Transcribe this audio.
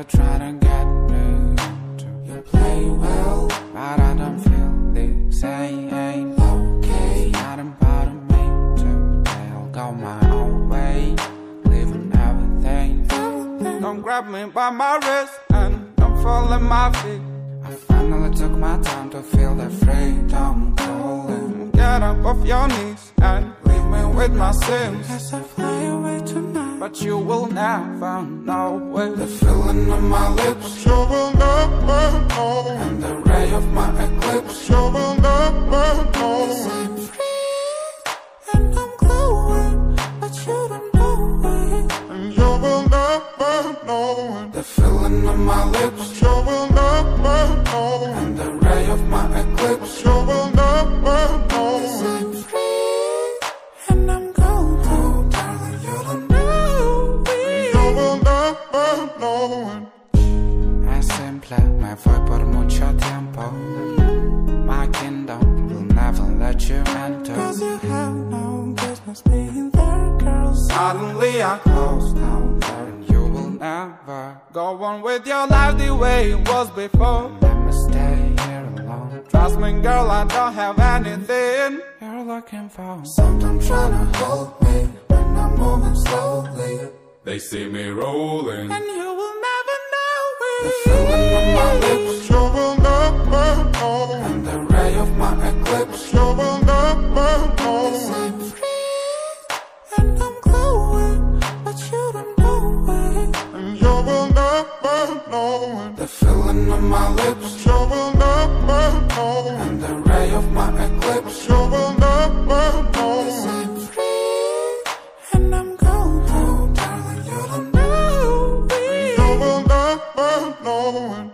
try to get me to. You play well, but I don't feel the same. Okay, it's not about me today. I'll go my own way, leaving everything. Don't grab me by my wrist and don't fall at my feet. I finally took my time to feel the freedom calling. Get up off your knees and leave me with my sins. As I fly away tonight, but you will never know it. The feeling of my lips, you will never know. And the ray of my eclipse, you will never know. 'Cause I'm free and I'm glowing, but you don't know it. And you will never know it. The feeling of my lips, you will never know. And the ray of my eclipse, you will never know. 'Cause I'm free and I'm golden. Oh, darling, you don't know it. You will never know it. Es simple, me voy por mucho tiempo. My kingdom will never let you enter. 'Cause you have no business being there, girl. Suddenly I close down there, and you will never go on with your life the way it was before. Let me stay here alone. Trust me, girl, I don't have anything you're looking for. Something trying to hold me when I'm moving slowly. They see me rolling, And you will never know it. the feeling of my lips, you will never know. and the ray of my eclipse, You will never know. 'Cause I'm free and I'm glowing, but you don't know it. And you will never know it. the feeling of my lips, You will never know. and the ray of my eclipse, You will never know. 'Cause I'm free and I'm golden. oh darling, you don't Know it. You will never know it.